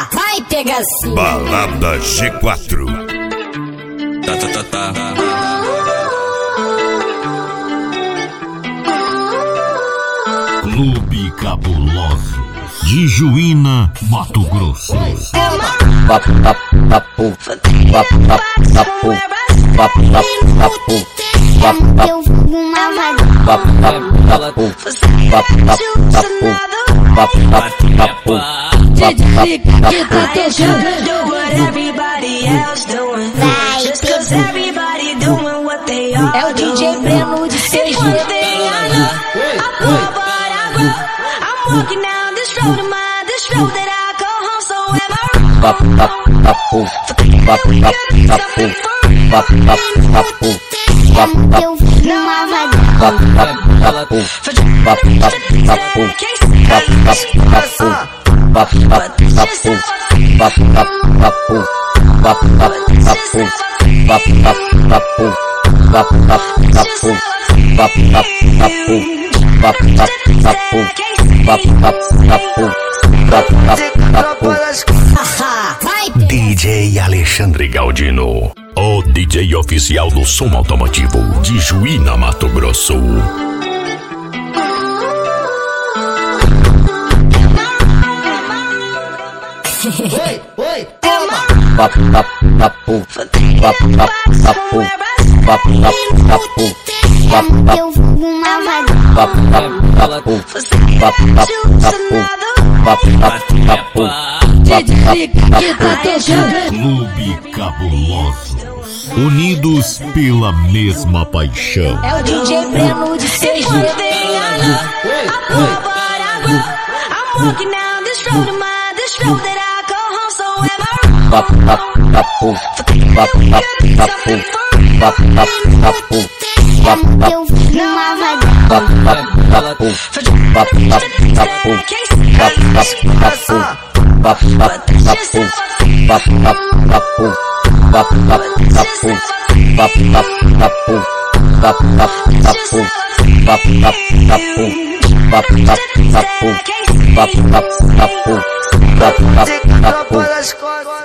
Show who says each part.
Speaker 1: Vai pegacinho.
Speaker 2: Balada G4.
Speaker 3: Clube Cabuloso de Juína, Mato Grosso.
Speaker 1: Eu fumo uma é o DJ Breno de seis. Eu fumo
Speaker 3: DJ Alexandre Galdino, o DJ oficial do som automotivo de Juína, Mato Grosso.
Speaker 1: Eu fumo uma
Speaker 3: Clube Cabuloso, unidos pela mesma paixão.
Speaker 1: é o DJ Breno de seis. Eu fumo uma